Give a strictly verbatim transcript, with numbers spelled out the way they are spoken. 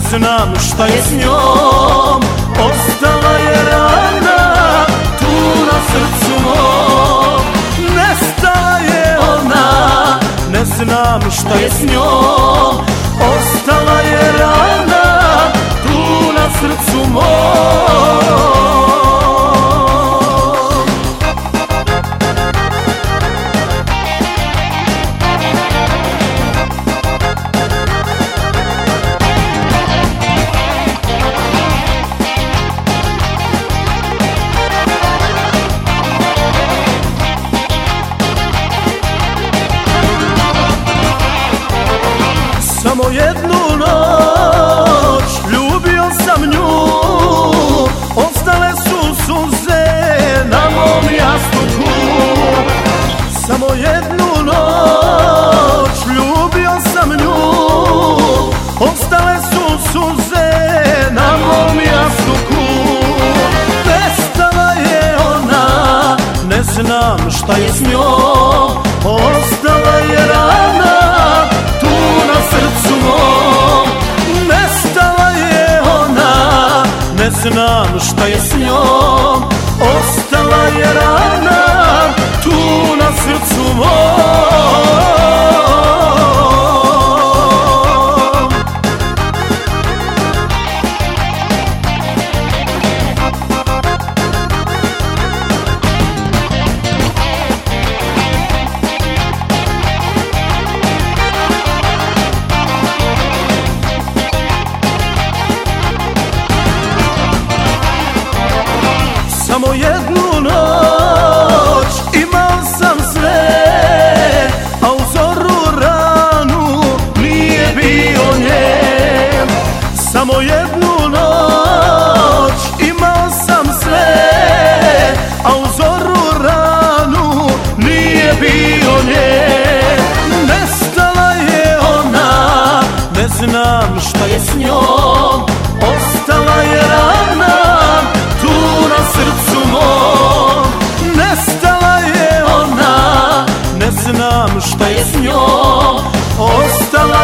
znam šta je s njom, ostala je rana tu na srcu mom. Nestala je ona, ne znam šta je s njom, ostala je rana tu na srcu mom. Samo jednu noć ljubio sam nju, ostale su suze na mom jastuku. Samo jednu noć ljubio sam nju, ostale su suze na mom jastuku. Nestala je ona, ne znam šta je s njom, ostala je rana tu na srcu mom. Nestala je ona, ne znam šta je s njom, ostala je rana tu na srcu mom. Samo jednu noć imao sam sve, a u zoru ranu nije bio njen. Samo jednu noć imao sam sve, a u zoru ranu nije bio njen. Nestala je ona, ne znam šta je s njom, ostala je rana tu na srcu mom. Nestala je ona, ne znam šta je s njom, ostala